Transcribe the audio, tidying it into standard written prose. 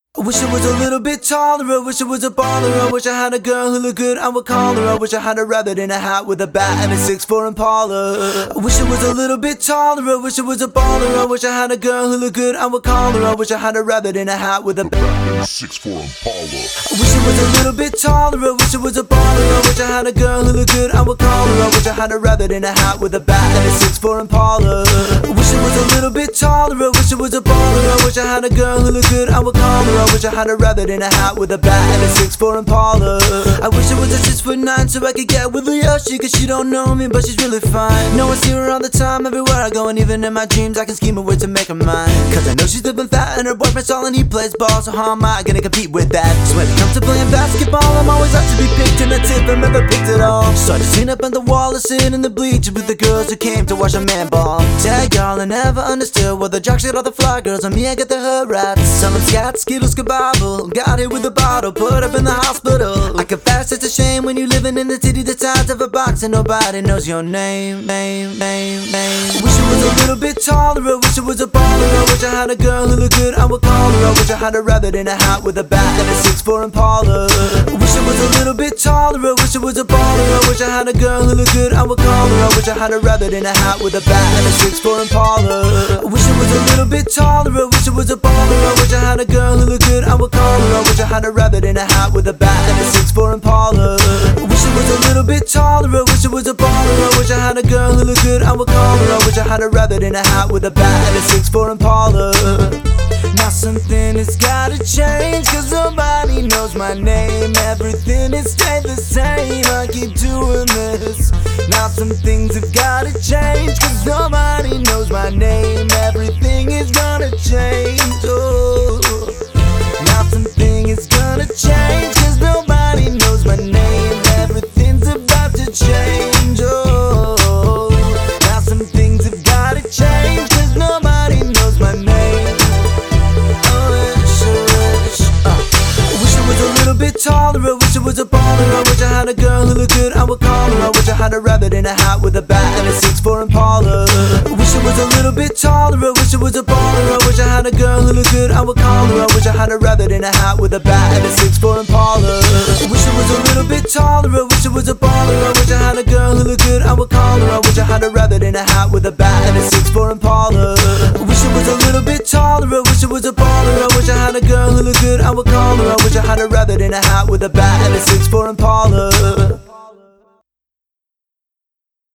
I wish I was a little bit taller, I wish I was a baller, I wish I had a girl who looked good, I would call her. I wish I had a rabbit in a hat with a bat and a 6'4" Impala. I wish I was a little bit taller, I wish I was a baller, I wish I had a girl who looked good, I would call her. I wish I had a rabbit in a hat with a bat and a 6'4" Impala. I wish I was a little bit taller, I wish I was a baller, I wish I had a girl who looked good, I would call her. I wish I had a rabbit in a hat with a bat and a 6'4" Impala. I wish I was a little bit taller, I wish I was a baller, I wish I had a girl who looked good, I would call her. I wish I had a rabbit in a hat with a bat and a 6'4" Impala. I wish I was a 6'9" so I could get with Yoshi, cause she don't know me but she's really fine. No, I see her all the time everywhere I go, and even in my dreams I can scheme a way to make her mine. Cause I know she's living fat and her boyfriend's tall and he plays ball, so how am I gonna compete with that? So when it comes to playing basketball, I'm always up to be picked, and that's if I'm ever picked at all. So I just lean up on the wall and sit in the bleachers with the girls who came to watch a man ball. Tag y'all, I never understood what the jock shit all the fly girls, on me I get the hood rats. Selling scat, skittles, kebab. Got hit with a bottle, put up in the hospital. I confess it's a shame when you living in the city the size of a box and nobody knows your name. Wish I was a little bit taller, I wish I was a baller, I wish I had a girl who looked good, I would call her. I wish I had a rabbit in a hat with a bat and a 6'4" Impala. I wish I was a little bit taller, I wish I was a baller, I wish I had a girl who looked good, I would call her. I wish I had a rabbit in a hat with a bat and a 6'4" Impala. I wish I was a little bit taller, I wish I was a baller, I wish I had a girl who looked good, I would call her. I wish I had a rabbit in a hat with a bat and a 6'4" Impala. I wish I was a little bit taller, I wish I was a baller, I wish I had a girl who looked good, I would call her. I wish I had a rabbit in a hat with a bat and a 6'4" Impala. Now something has gotta change, cause nobody knows my name. Everything has stayed the same, I keep doing this. Now some things have gotta change, cause nobody knows my name. Everything is gonna change, oh. Now something is gonna change, cause nobody knows my name. Everything's about to change, oh. Now some things have gotta change, cause nobody knows my name. I wish I was a little bit taller, I wish I was a baller, I wish I had a girl who looked good, I would call her. I wish I had a rabbit in a hat with a bat and a 6'4" Impala. I wish I was a little bit taller, I wish I was a baller, I wish I had a girl who looked good, I would call her. I wish I had a rabbit in a hat with a bat and a 6'4" Impala. I wish I was a little bit taller, I wish I was a baller, I wish I had a girl who looked good, I would call her. I wish I had a rabbit in a hat with a bat and a 6'4" Impala. I wish I was a little bit taller, I wish I was a baller, I wish I had a girl who looked good, I would call her. I wish I had a rabbit in a hat with a bat and a 6'4" Impala.